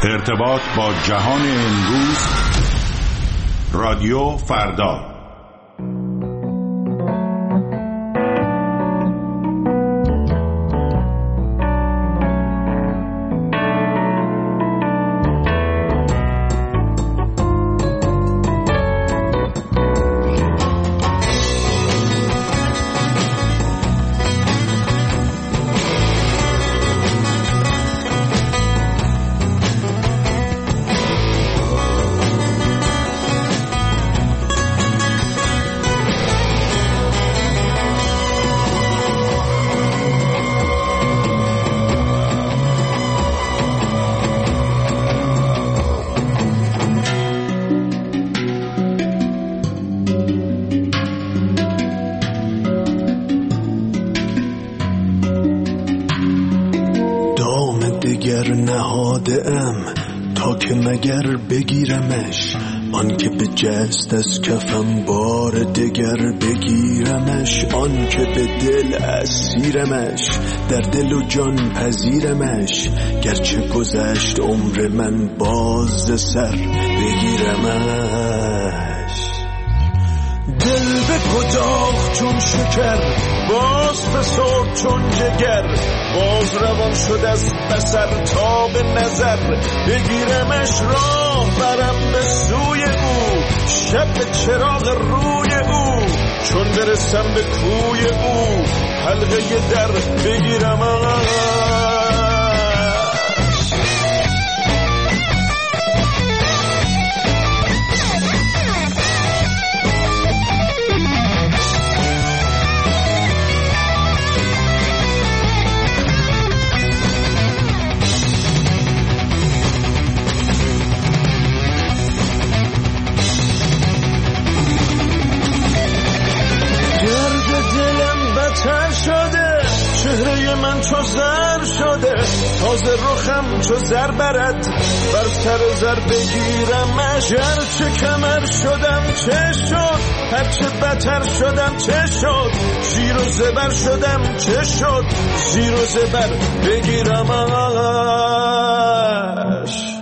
ارتباط با جهان امروز، رادیو فردا. تا که مگر بگیرمش، آن که به جست از کفم بار دگر بگیرمش، آن که به دل اسیرمش، در دل و جان پذیرمش، گرچه گذشت عمر من باز سر بگیرمش. دل به کداخ چون شکر، باز فسرد چون جگر، باز روان شد از بصر تا به نظر بگیرمش. راه برم به سوی او، شب به چراغ روی او، چون برسم به کوی او، حلقه در بگیرمش. چهره من چو زر شده، تازه رخم چو زر برد، بر سر زر بگیرمش. هرچه کمر شدم چه شد، هرچه بتر شدم چه شد، زیر و زبر شدم چه شد، زیر و زبر بگیرمش.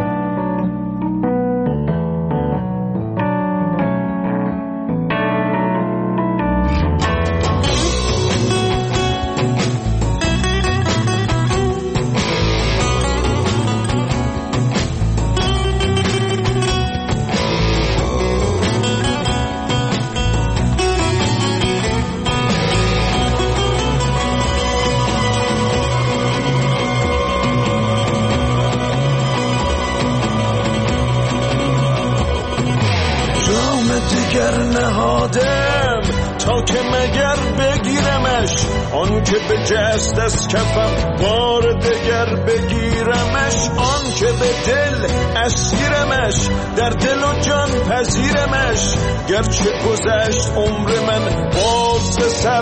نهادم تا که مگر بگیرمش، آن که به جست از کفم بار دگر بگیرمش، آن که به دل اسیرمش، در دل و جان پذیرمش، گرچه گذشت عمر من باز به سر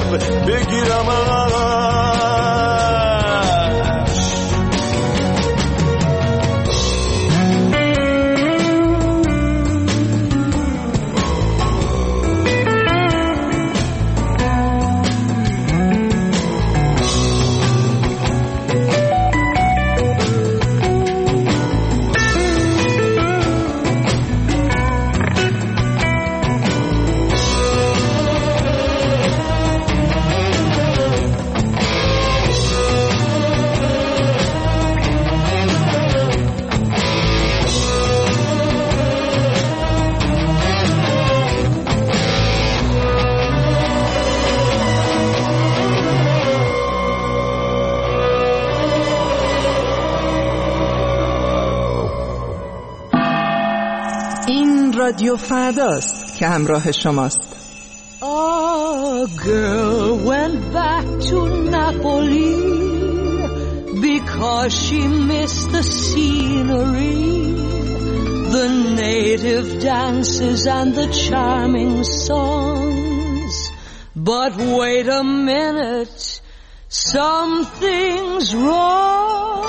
بگیرمش. رادیو فرداست که همراه شماست. A girl went back to Napoli because she missed the scenery, the native dances and the charming songs. But wait a minute, something's wrong.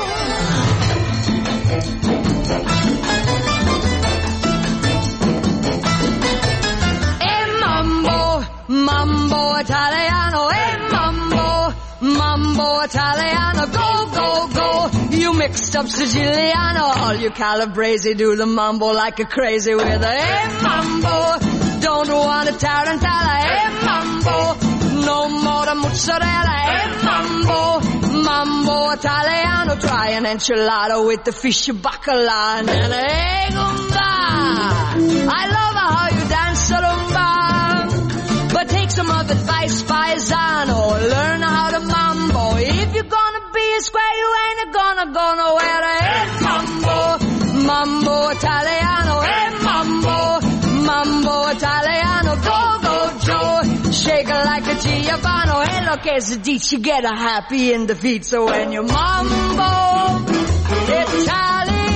Mambo Italiano, mambo Italiano, go, go, go. You mixed up Siciliano. All you Calabrese do the mambo like a crazy with a hey mambo. Don't want a tarantella, hey mambo. No more the mozzarella, hey mambo. Mambo Italiano, try an enchilada with the fish bacala and then hey gumba. I love how you dance rumba. But take some of advice, paisano. Learn how to mambo. If you're gonna be a square, you ain't gonna go nowhere. Hey, mambo, mambo Italiano. Hey, mambo, mambo Italiano. Go, go, Joe. Shake it like a Giovanni. Hey, look, as a ditch, you get a happy in the feet. So when you mambo Italiano.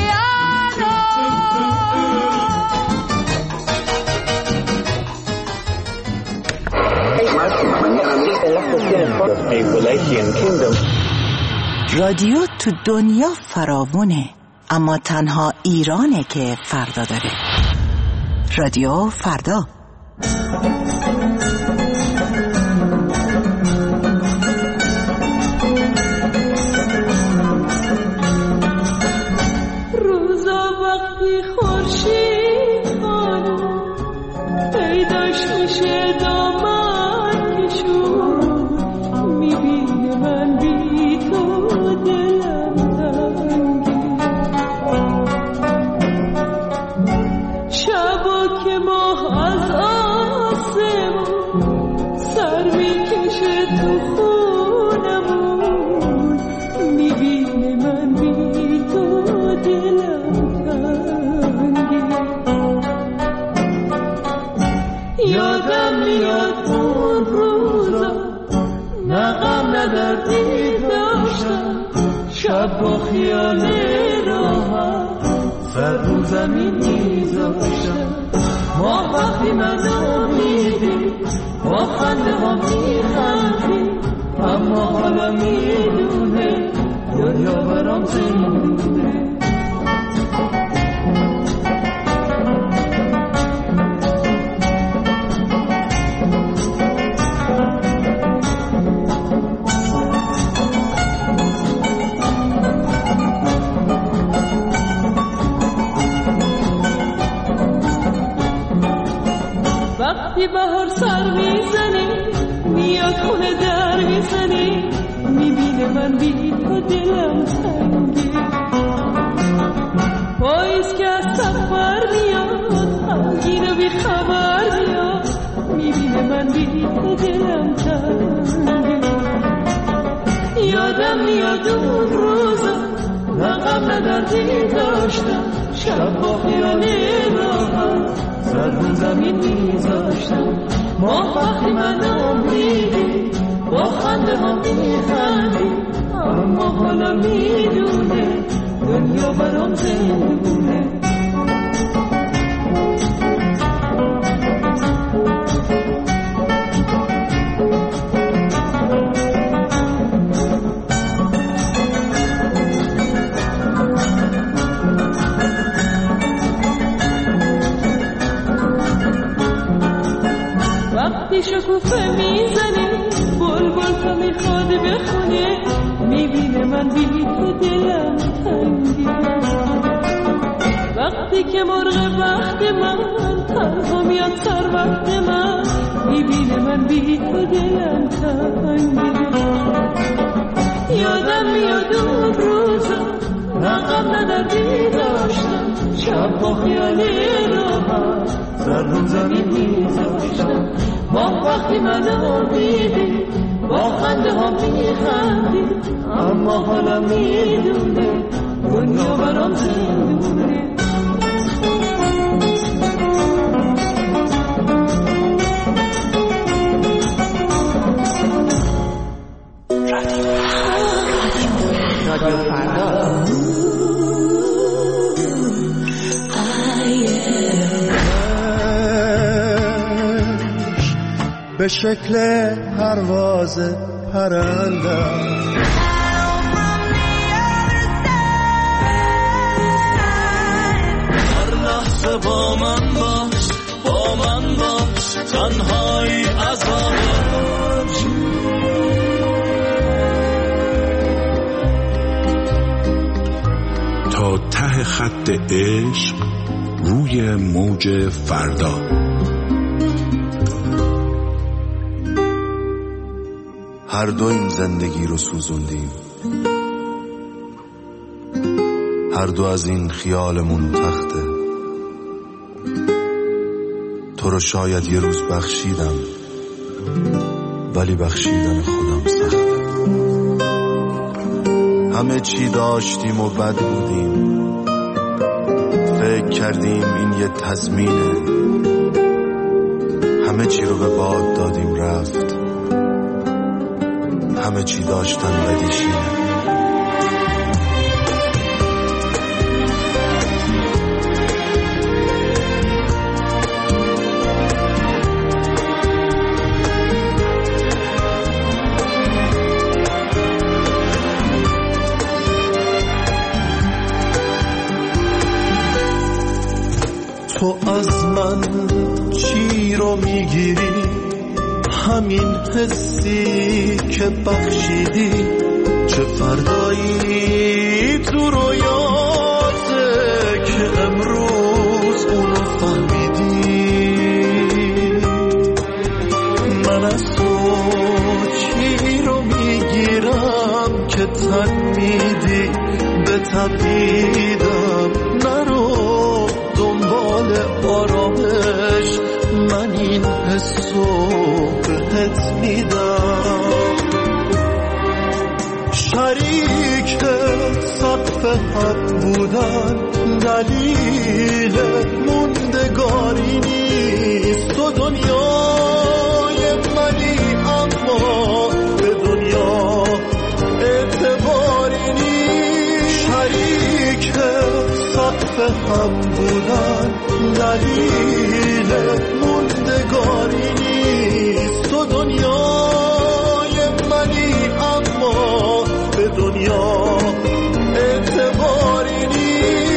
رادیو تو دنیا فراوونه، اما تنها ایرانه که فردا داره. رادیو فردا. روزا وقتی خورشید خانم پیداش میشه دامن کشون، میبینه من بی تو دلم تنگی، شبا که ماه از آسمون سر میکشه تو خونمون، میبینه من بی تو دلم تنگی. یادم میاد اون روزا نه غم نه دردی داشتم، شب با خیال راحت سر رو زمین میذاشتم. ما وقتی منو میدی با خنده ها میخندی، اما حالا میدونه دنیا برام زنده. وقتی بهار سر میزنی میاد خونه در میزنی، میبینه من بی تو دلم تنگی. پاییز که از سفر میاد غمگین و بی خبر میاد، میبینه من بی تو دلم تنگی. یادم میاد اون روزا نه غم نه دردی داشتم، شب با خیال راحت سر رو زمین میذاشتم. ما وقتی منو میدی با خنده ها میخندی، اما حالا میدونه دنیا برام زندونه. وقتی شکوفه میزنی بلبل تو میخواد بخونه، میبینه من بی تو دلم تنگی. وقتی که مرغ وقت من تنها میاد سر وقت من، میبینه من بی تو دلم تنگی. یادم میاد اون روزا نه غم نه دردی داشتم، شب با خیال راحت سر رو زمین میذاشتم. ما وقتی منو دیدی با خنده ها میخندی، اما حالا میدونه دنیا برام زندونه. رادیو فردا. به شکل پرواز پرنده هر لحظه با من باش تنهایی تا ته خط عشق روی موج فردا. هر دو این زندگی رو سوزوندیم، هر دو از این خیالمون تخته. تو رو شاید یه روز بخشیدم، ولی بخشیدن خودم سخته. همه چی داشتیم و بد بودیم، فکر کردیم این یه تضمینه. همه چی رو به باد دادیم رفت، همه چی داشتن بدیشینه. تو از من چی رو میگیری؟ همین حسی که بخشیدی. چه فردایی تو رویاته که امروز اونو فهمیدی؟ من از تو چی رو میگیرم که تن میدی به تبعیدم؟ نرو دنبال آرامش، من این حسو بهت میدم. شریک سقف حق بودن دلیل موندگاری نیست. تو دنیای منی اما به دنیا اعتباری نیست. شریک سقف هم بودن دلیل موندگاری نیست. تو دنیای منی اما به دنیا اعتباری نیست.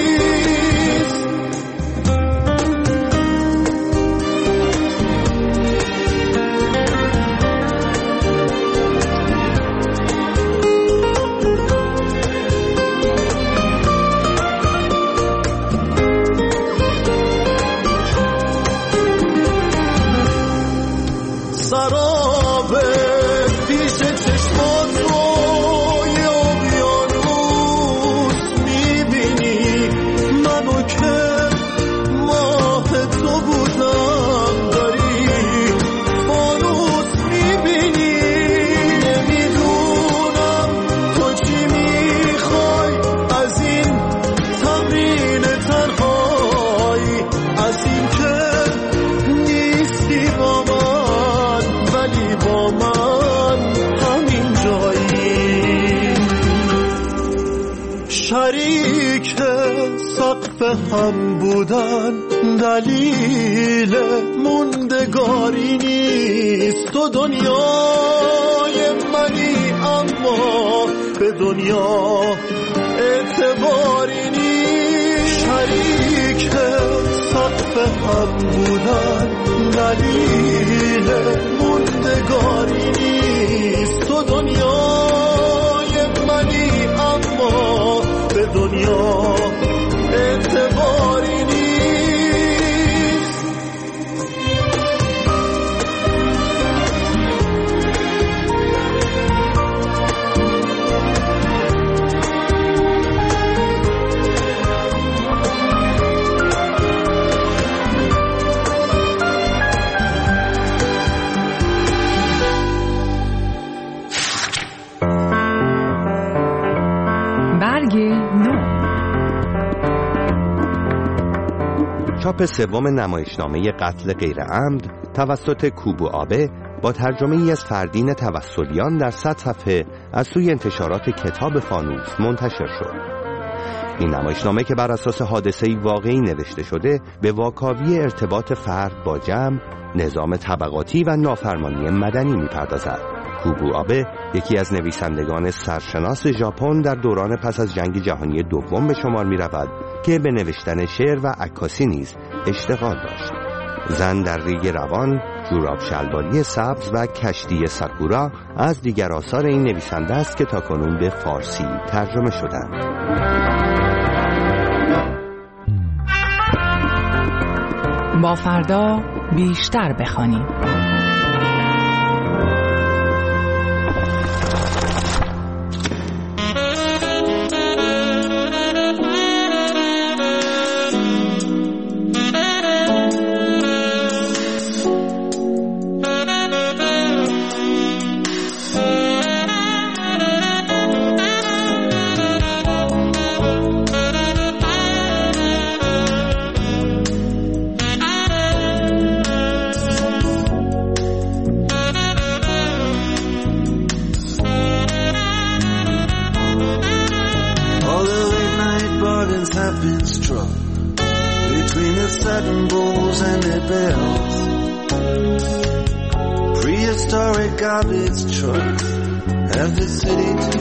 شریک سقف هم بودن دلیل موندگاری نیست. تو دنیای منی اما به دنیا اعتباری نیست. شریک سقف هم بودن دلیل موندگاری نیست. تو دنیای منی اما به دنیا اعتباری نیست. چاپ سوم نمایشنامه قتل غیر عمد توسط کوبو آبه با ترجمه ای از فردین توسلیان در 100 صفحه از سوی انتشارات کتاب فانوس منتشر شد. این نمایشنامه که بر اساس حادثه‌ای واقعی نوشته شده به واکاوی ارتباط فرد با جمع، نظام طبقاتی و نافرمانی مدنی می‌پردازد. کوبو آبه یکی از نویسندگان سرشناس ژاپن در دوران پس از جنگ جهانی دوم به شمار می‌رود که به نوشتن شعر و عکاسی نیز اشتغال داشت. زن در ریگ روان، جوراب شلواری سبز و کشتی ساکورا از دیگر آثار این نویسنده است که تاکنون به فارسی ترجمه شدند. با فردا بیشتر بخوانیم. Prehistoric garbage trucks have the city to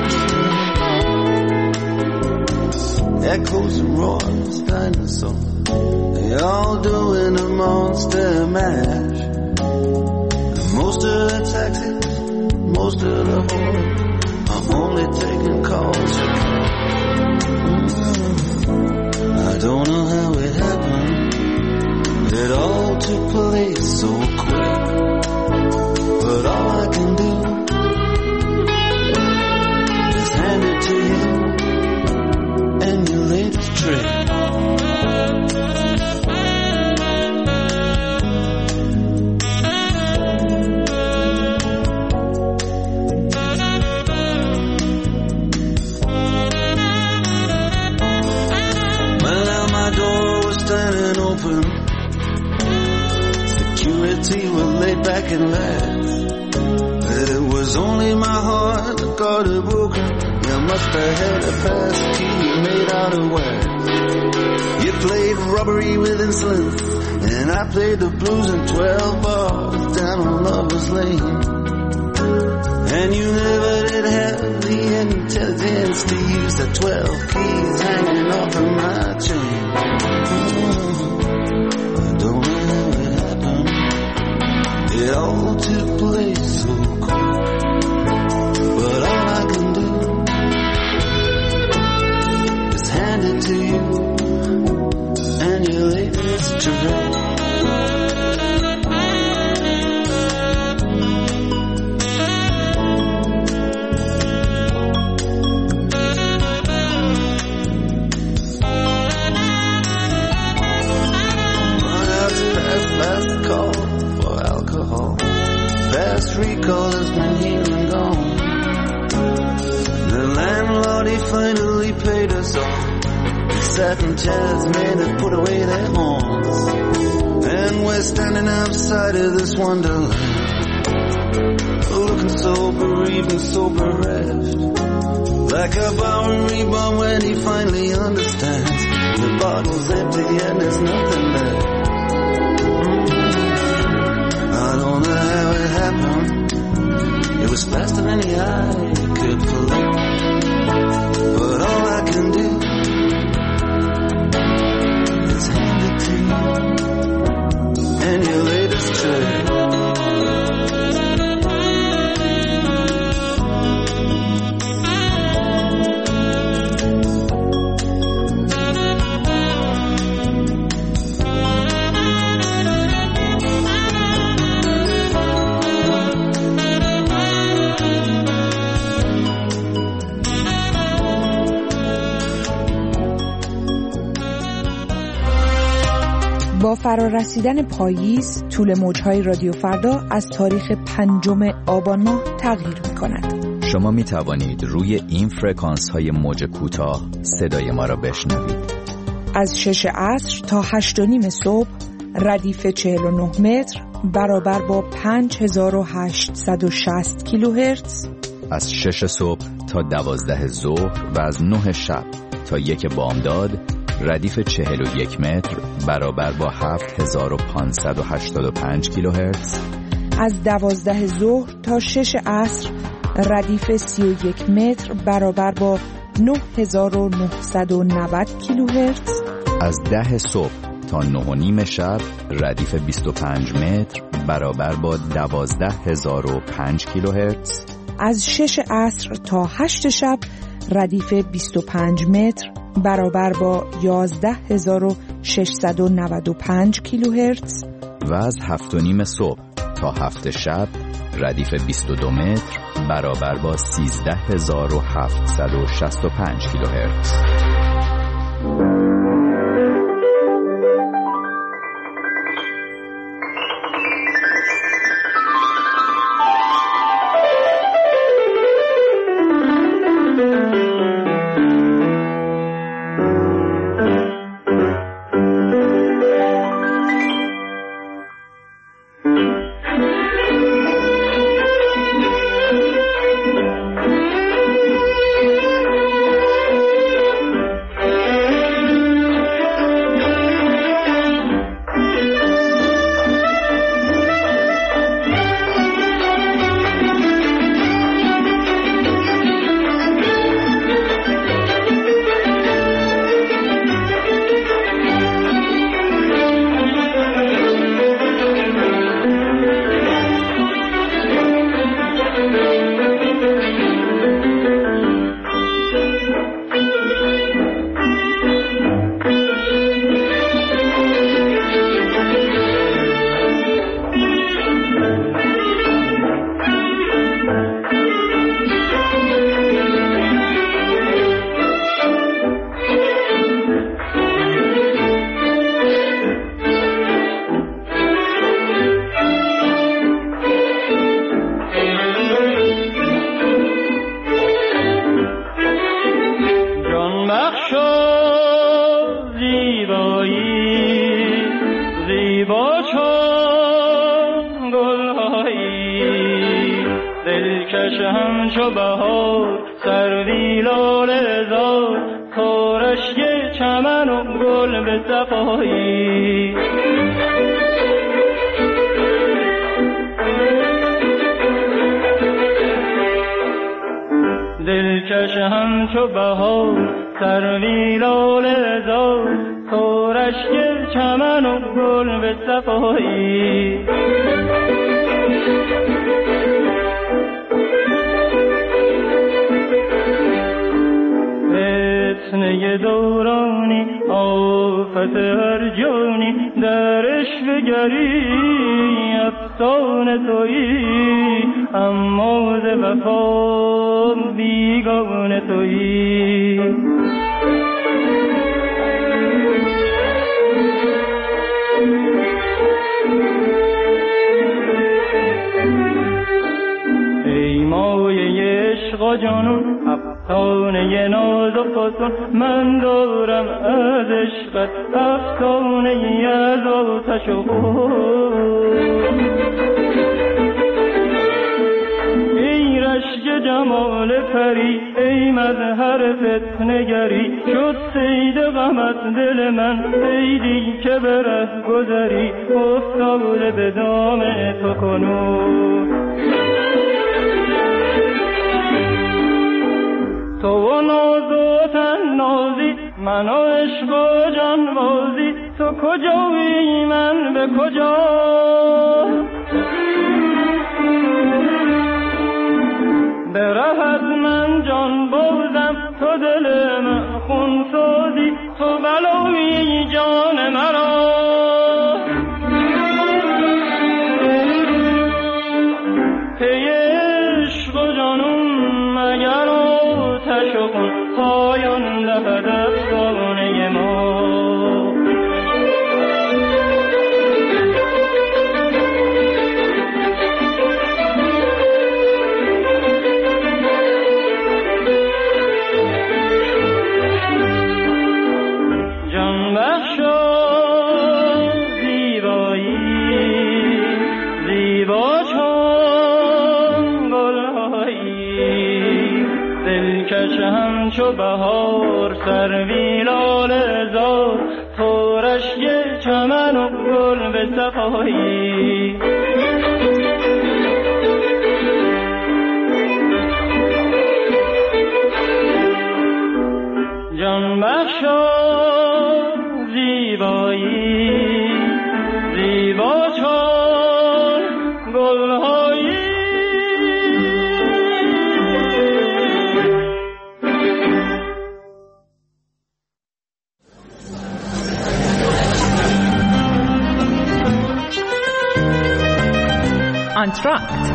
themselves. Echoes and roars, dinosaurs, they all doing a monster mash. And most of the taxis, most of the whores are only taking calls for I don't know how it happened. It all took place so quick. But all I can do is hand it to you and your latest trick. Well, now my door was standing open. Security was laid back and laughed. It was only my heart that got it broken. You must have had a pass key made out of wax. You played robbery with insolence, and I played the blues in 12 bars down on Lover's Lane. And you never did have the intelligence to use the 12 keys hanging off of my chain. I don't know how it happened. It all took place so quick. But all I can do is hand it to you and your latest trick. Last call for alcohol. Fast recall has been here and gone. The landlord, he finally paid us off. The satin chairs made us put away their horns. And we're standing outside of this wonderland, looking so bereaved and so bereft, like a Bowery bum when he finally understands the bottle's empty and there's nothing left. I don't know how it happened. It was faster than the eye could flee. But all I can do is hand it to you and your latest trick. با فرارسیدن پاییز، طول موج‌های رادیو فردا از تاریخ 5 آبان ماه تغییر می‌کند. شما می‌توانید روی این فرکانس‌های موج کوتاه صدای ما را بشنوید. از 6 عصر تا 8:30 صبح، ردیف 49 متر برابر با 5860 کیلوهرتز. از 6 صبح تا 12 ظهر و از 9 شب تا 1 بامداد، ردیف 41 متر برابر با 7585 کیلوهرتز. از 12 ظهر تا 6 عصر، ردیف 31 متر برابر با 9990 کیلوهرتز. از 10 صبح تا 9:30 شب، ردیف 25 متر برابر با 12005 کیلوهرتز. از 6 عصر تا 8 شب، ردیف 25 متر برابر با 11695 کیلوهرتز و از 7:30 صبح تا 7 شب ردیف 22 متر برابر با 13765 کیلوهرتز. دلکش همچو بهار سروی لاله زار تو رشک چمن و گل به صفایی فتنه دورانی آفت هر جانی درش بگری افسان تویی اما ز وفا بیگانه تویی ای مایه عشق و جنون افسانه ناز و فسون من دارم از عشقت افسانه ای از آتش و خون ای رشک جمال پری ای مظهر فتنگری شد صید غمت دل من صیدی که به ره گذری افتاده به دام تو کنون تو و ناز و تنازی من و عشق و جانبازی تو کجایی من به کجا به رهت من جان بازم تو دل من خون سازی تو بلایی جان مرا پی عشق و جانون مگر آتش و خون پایان دهد افسانه ما جان بخشا زیبایی زیبا چون گلهایی دلکش همچو بهار سروی لاله زار تو رشک چمن و گل به صفایی جان بخشا زیبایی زیبا چون گلهایی آنتراکت.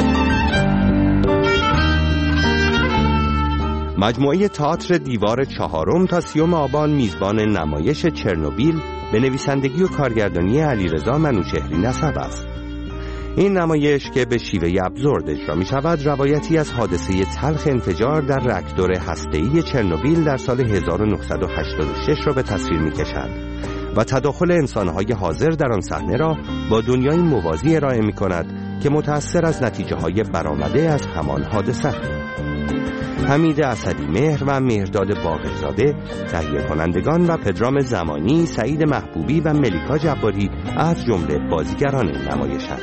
مجموعه تئاتر دیوار چهارم تا 30 آبان میزبان نمایش چرنوبیل به نویسندگی و کارگردانی علیرضا منوچهری نسب است. این نمایش که به شیوه ابزورد اجرا می شود روایتی از حادثه تلخ انفجار در راکتور هسته‌ای چرنوبیل در سال 1986 را به تصویر می کشد و تداخل انسانهای حاضر در آن صحنه را با دنیای موازی ارائه می کند که متأثر از نتیجه‌های برآمده از همان حادثه. حمید اسدی‌مهر و مهرداد باقرزاده تهیه کنندگان و پدرام زمانی، سعید محبوبی و ملیکا جباری از جمله بازیگران نمایشند.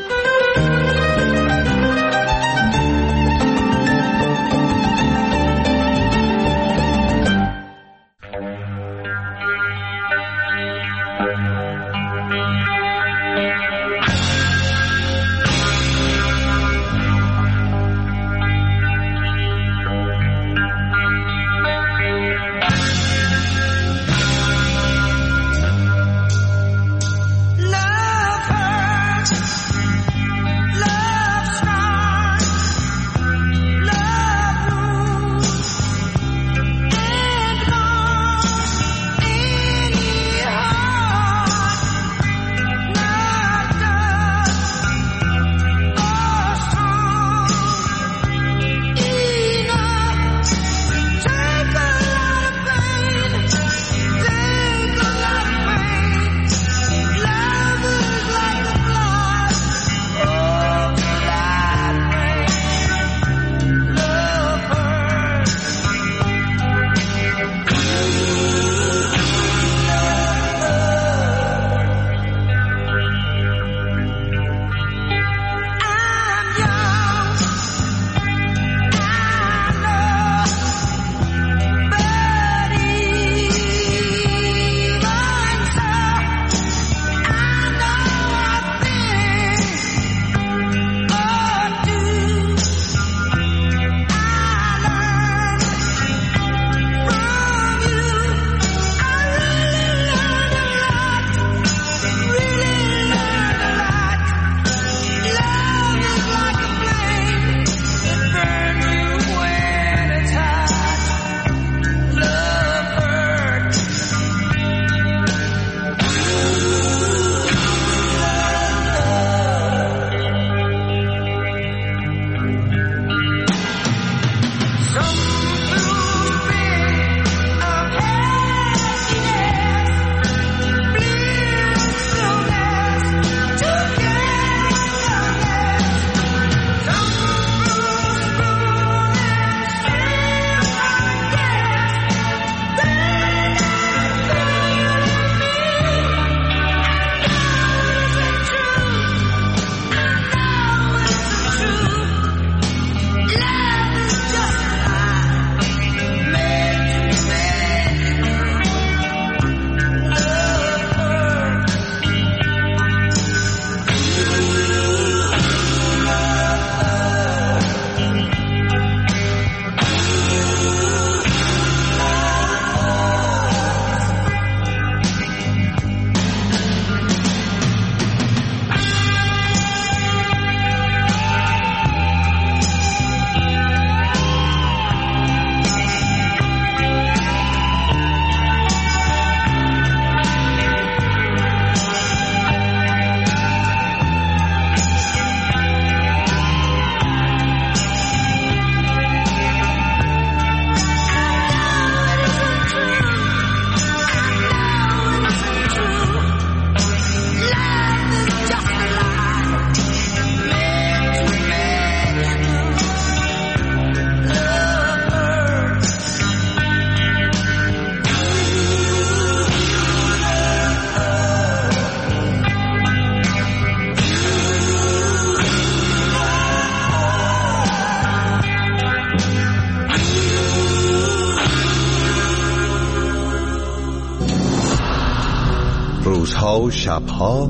روزها و شبها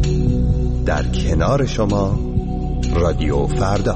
در کنار شما رادیو فردا.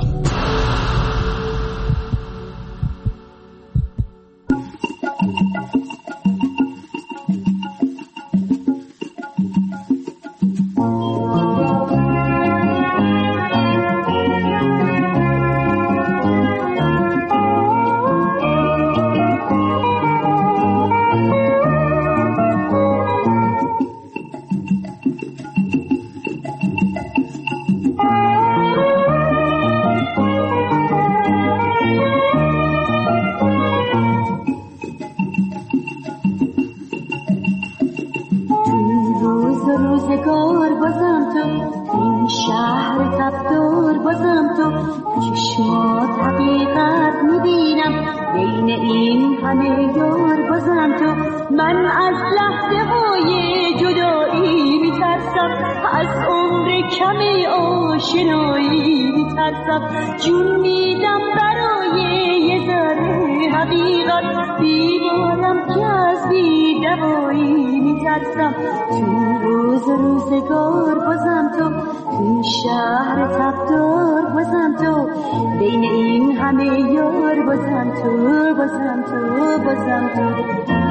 روزگار بازم تو، این شهر تبدار بازم تو، چشمات حقیقت میبینم بین این همه یار بازم تو. من از لحظه های جدایی میترسم، از عمر کم آشنایی میترسم، جون میدم برای یه ذره حقیقت، بیمارم که از بی‌دوایی میترسم. تو روزگار بازم تو، تو شهر تبدار بازم تو، بین این همه یار بازم تو، بازم تو، بازم تو.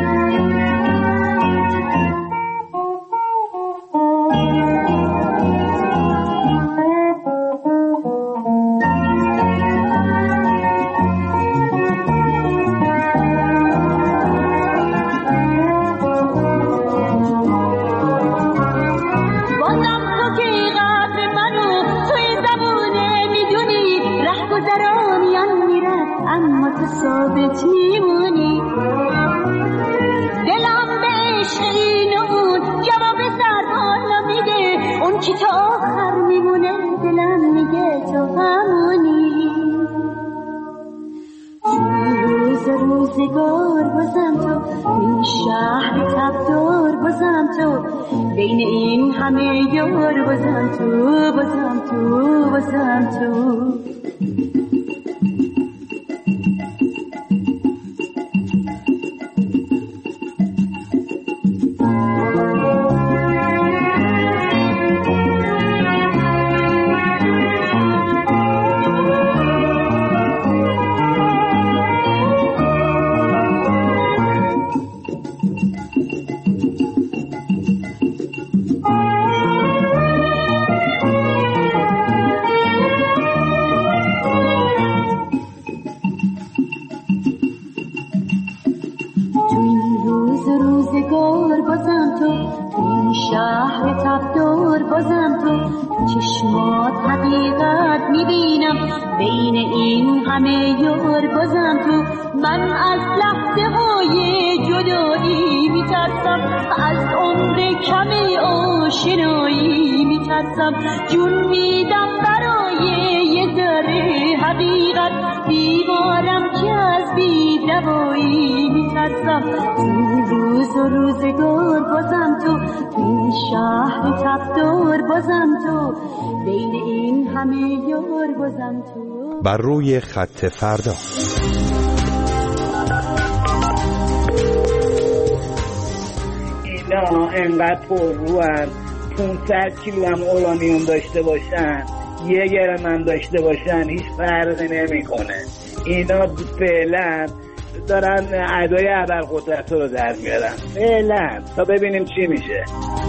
ثابت میمونی، دلم به عشق اینون جواب سربالا میده، اون کی تا آخر میمونه دلم میگه تو همونی. روزگار بازم تو، این شهر تبدار بازم تو، بین این همه یار بازم تو، بازم تو، بازم تو. روزگار بازم تو، این شهر تبدار بازم تو، چشمات حقیقت میبینم بین این همه یار بازم تو. من از لحظه های جدایی میترسم، از عمر کم آشنایی میترسم، جون میدم برای یه ذره حقیقت، بیمارم که از بی‌دوایی میترسم. تو روزگار بازم تو، این شهر تبدار بازم تو، بین این همه یار بازم تو. بر روی خط فردا. اینا انقدر پرروان 500 کیلو هم اورانیوم داشته باشن، 1 گرم هم داشته باشن، هیچ فرقی نمیکنه. اینا فعلا دارن ادای ابرقدرت رو در میارن فعلا، تا ببینیم چی میشه.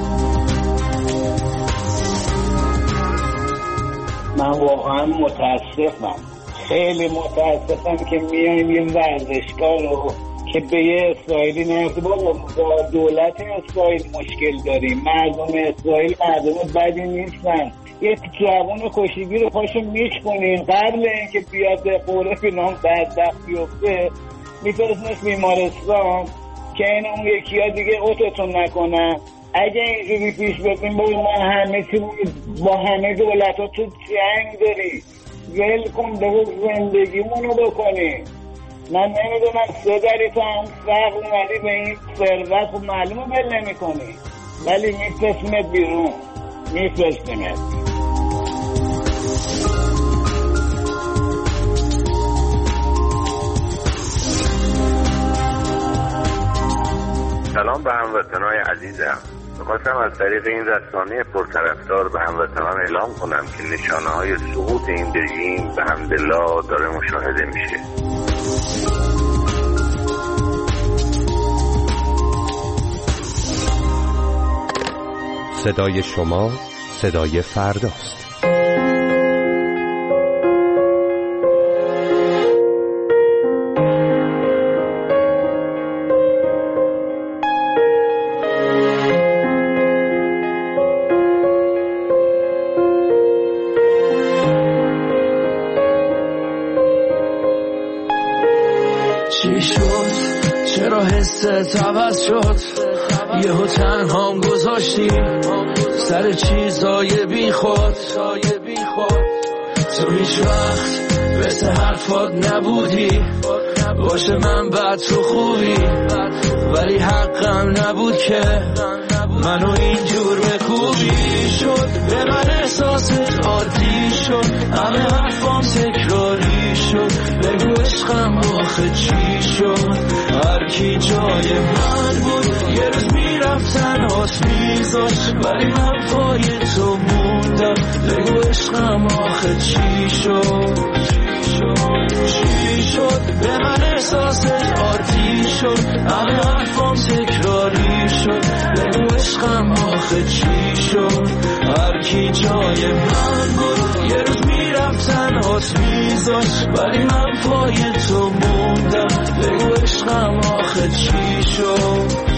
من واقعا متاسفم، خیلی متاسفم که میایم این ورزشگاه رو که به یه اسرائیلی نرسه. با دولت اسرائیل مشکل داریم، مردم اسرائیل مردم بدی نیستن. یه جوان کشیگی رو پاشو میشکنین، قبل اینکه بیاد به قوره فینام بدبخت بیفته میفرستنش بیمارستان که این اون یکی ها دیگه اوتتون نکنن. اگه اینجوری پیش بریم ما همه چی با همه دولت ها تو جنگ داری، ول کن بگو زندگیمونو بکنی. من نمیدونم 3 دری تو هم فرق اومدی به این ثروت و معلومه ول نمی کنی، ولی میفرستیمت بیرون، میفرستیمت. سلام به هموطنان عزیزم. می‌خواستم از طریق این رسانه پرطرفدار به هموطنان اعلام کنم که نشانه‌های سقوط این رژیم به حمدالله داره مشاهده میشه. صدای شما صدای فرداست. چی شد؟ چرا حست عوض شد؟ یهو تنهام گذاشتی سر چیزای بی خود. تو هیچ وقت مثل حرفات نبودی، باشه من بعد تو خوبی، ولی حقم نبود که منو اینجور بکوبی. شد به من احساست عادی شد، همه حرفام تکراری شد. بگو عشقم آخه چی شد؟ هر کی جای من بود یه روز میرفتن هات میذاش، ولی من پای تو موندم. بگو عشقم آخه چی شد؟ چی شد؟ به من احساست عادی شد، همه حرفام تکراری شد. بگو عشقم آخه چی شد؟ هر کی جای من بود یه روز میرفتن هات میذاش، ولی من پای تو موندم. بگو عشقم آخه چی شد؟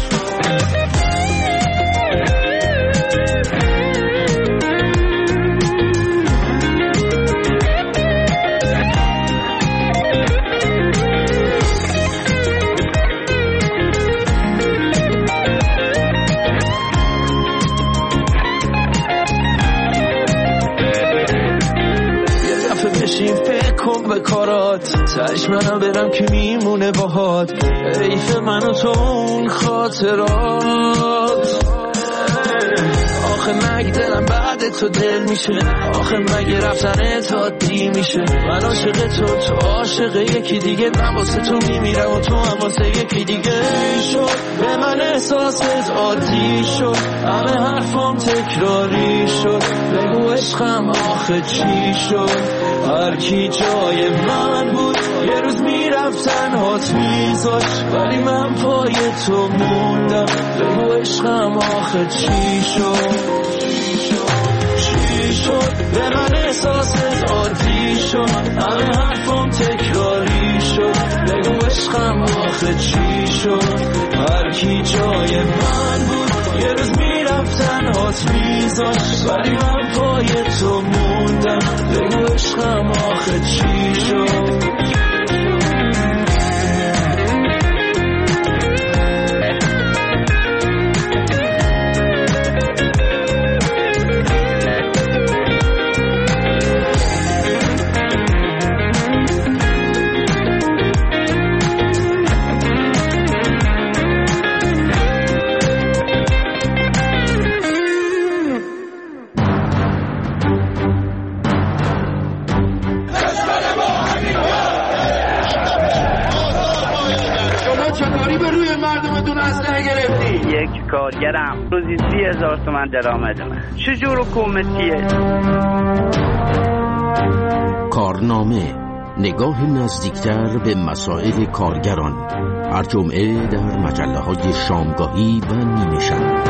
به کارات تش منم برم که میمونه باهات، حیف من و تو اون خاطرات. آخه مگه دلم بعد تو دل میشه؟ آخه مگه رفتن تا دی میشه؟ من عاشق تو عاشق یکی دیگه، من واسه تو میمیرم و تو هم واسه یکی دیگه. شد به من احساست عادی شد، همه حرفام تکراری شد. بگو عشقم آخه چی شد؟ هر کی جای من بود یه روز میرفتن هات میذاش، ولی من پای تو موندم. بگو عشقم آخه چی شد؟ چی شد؟ به من احساست عادی شد، همه حرفام تکراری شد. بگو عشقم آخه چی شد؟ هر کی جای من بود یه روز میرفتن هات میذاش، ولی من پای تو موندم. بگو عشقم آخه چی شد؟ کارگرم روزی 30,000 تومان درآمدمه. چجور حکومتیه؟ کارنامه، نگاه نزدیکتر به مسائل کارگران، هر جمعه در مجله‌های شامگاهی و نیمه شب.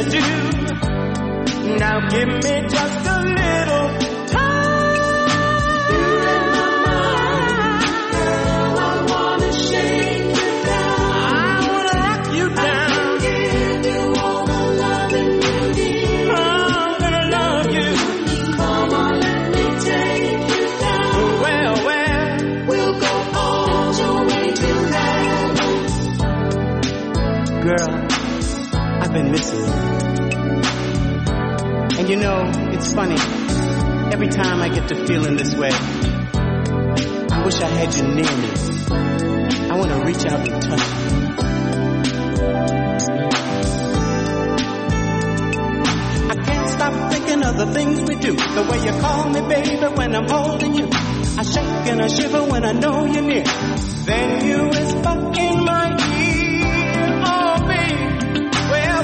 do. Now give me just a little time. You're in my mind, girl, I wanna shake you down. I wanna rock you down. I can give you all the loving you need. I'm gonna love you. Come on, let me take you down. Well, we'll go all the way to heaven. Girl, I've been missing you. And you know, it's funny, every time I get to feeling this way, I wish I had you near me. I want to reach out and touch you. I can't stop thinking of the things we do, the way you call me baby when I'm holding you. I shake and I shiver when I know you're near. Then you whisper in my ear, oh baby, well.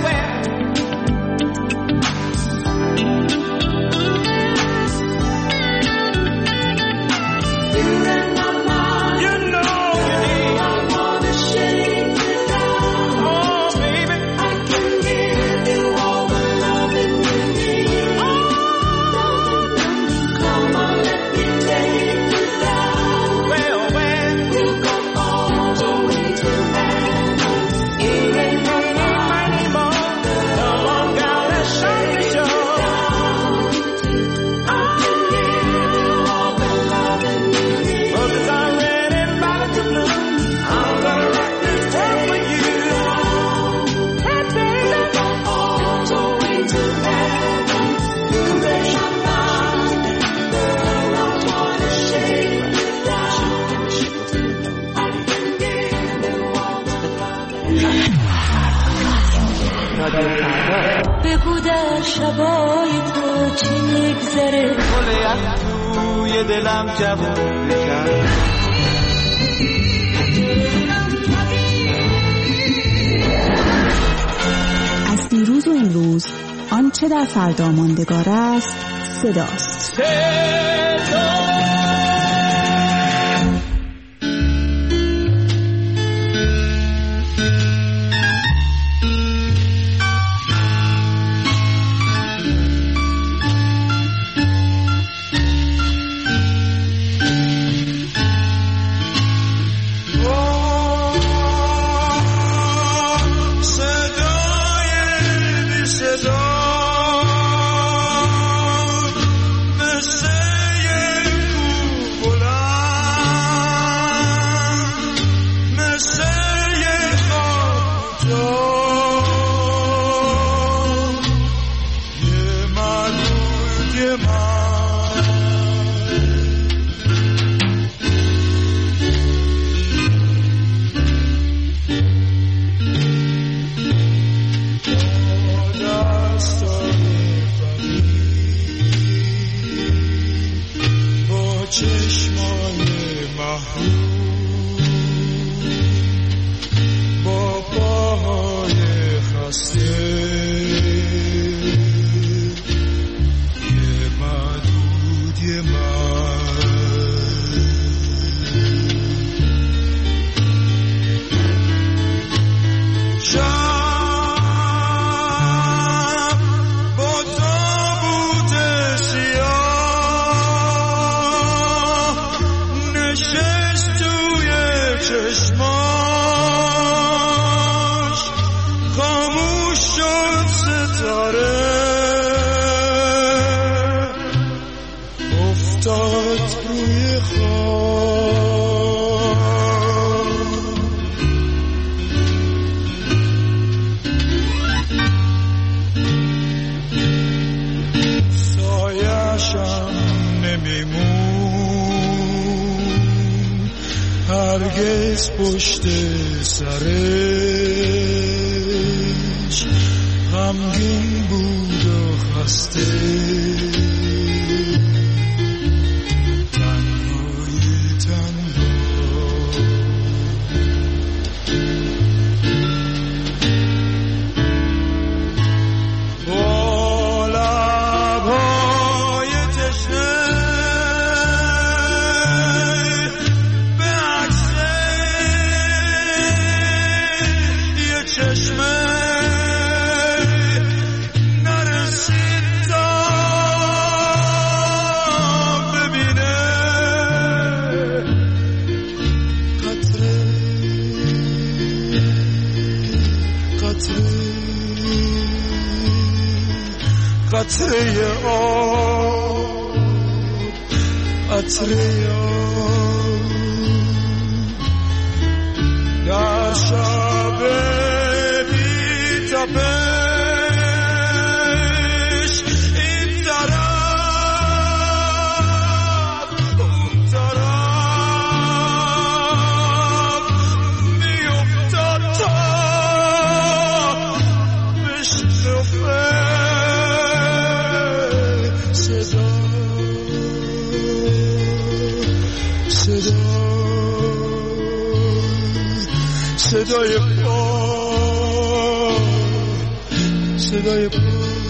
بگو در شبای تو چی میگذره گل توی دلم جوون بکن از دیروز و امروز آنچه در فردا ماندگار است صداست. هرگز پشت سرش غمگین بود و خسته تنهایی تنها با لبهای تشنه چشمه قطره آب قطره آب در شب بی تپش این طرف اون طرف میافتد تا بشنفه صدای پا صدای پا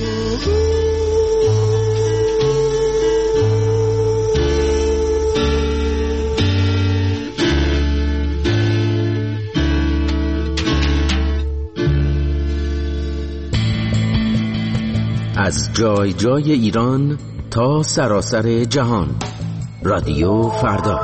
از جای جای ایران تا سراسر جهان، رادیو فردا.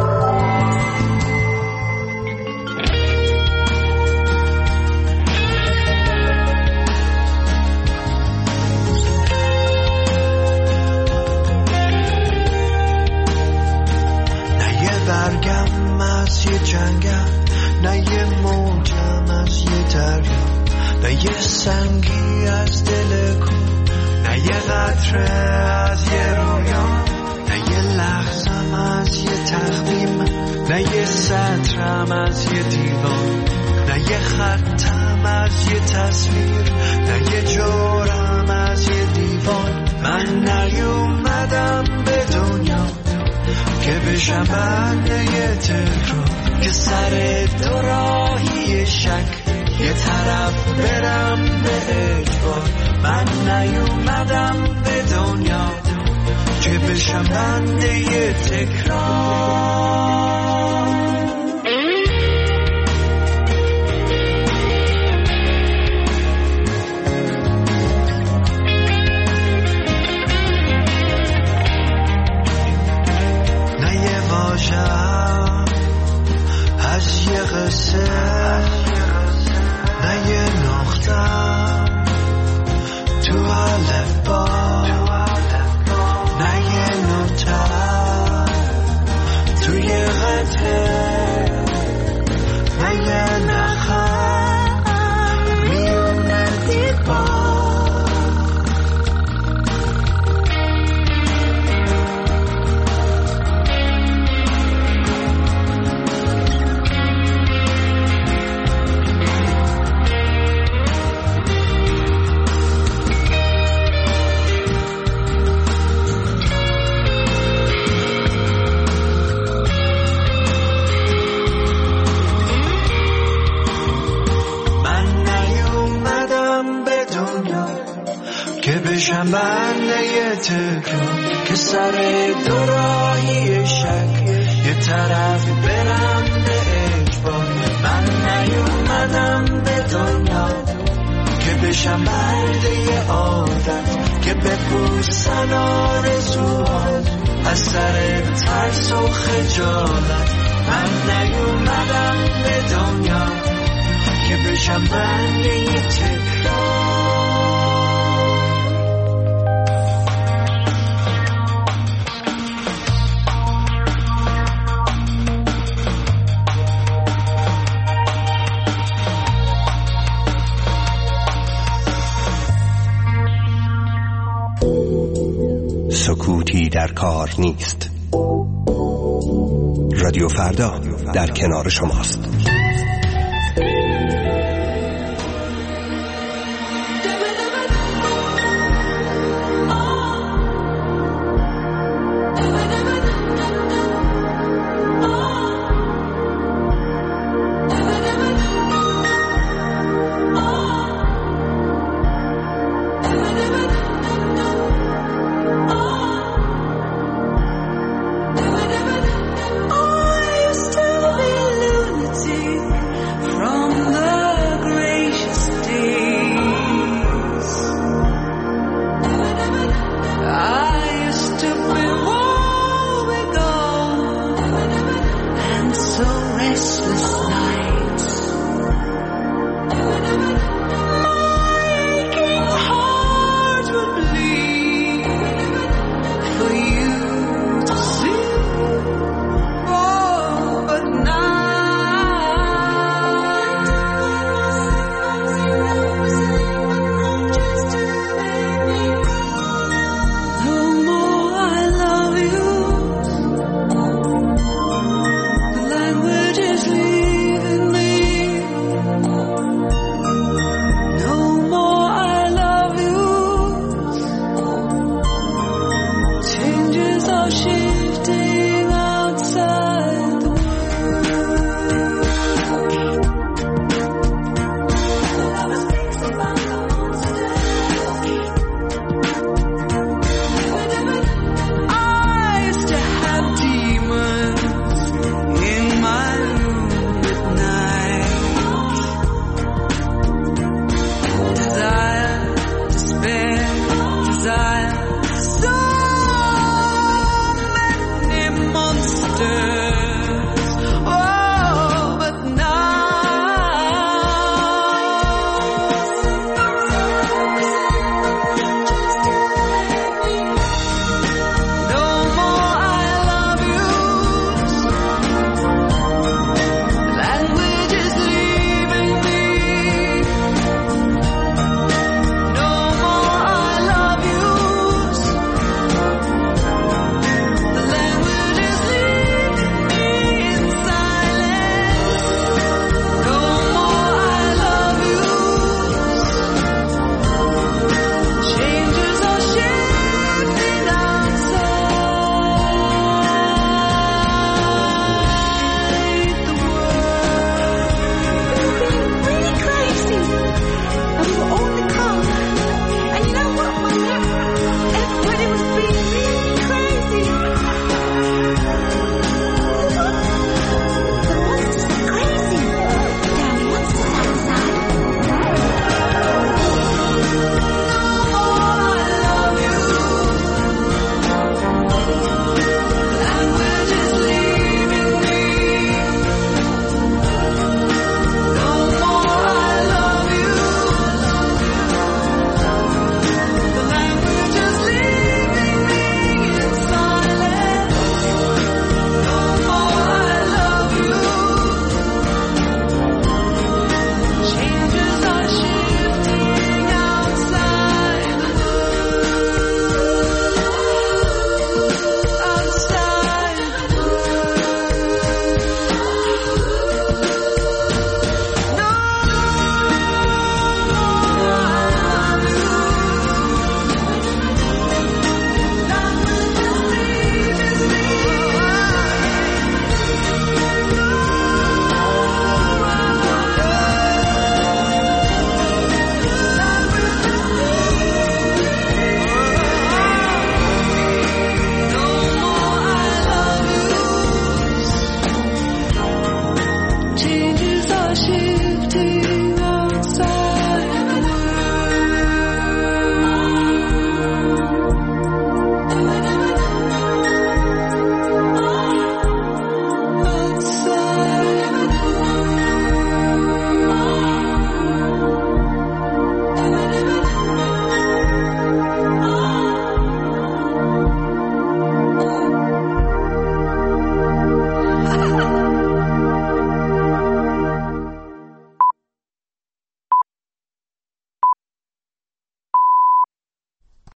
نه یه برگم از یه جنگم، نه یه موجم از یه دریا، نه یه سنگی از دل کو، نه یه قطره از یه رویا، نه یه لحظم از یه تخمیم، نه یه سطرم از یه دیوان، نه یه خطم از یه تصویر، نه یه جورم از یه دیوان. من نیومدم به دنیا که بشم بنده یه تکرار، که سر دو راهی شک یه طرف برم به اجبار. من نیومدم به دنیا که بشم بنده یه تکرار. نه یه واژه‌ام از یه قصه، نه یه نقطه‌ام تو الفبا، نه یه نوتم توی قطعه، نه یه نخم میونه دیوار. بشم بنده یه تکرار، که سر دو راهی شک یه طرف برم به اجبار. من نیومدم به دنیا که بشم بنده یه عادت، که بپوسن آرزوها از سر ترس و خجالت. من نیومدم به دنیا که بشم بنده یه تکرار. سکوتی در کار نیست. رادیو فردا در کنار شماست.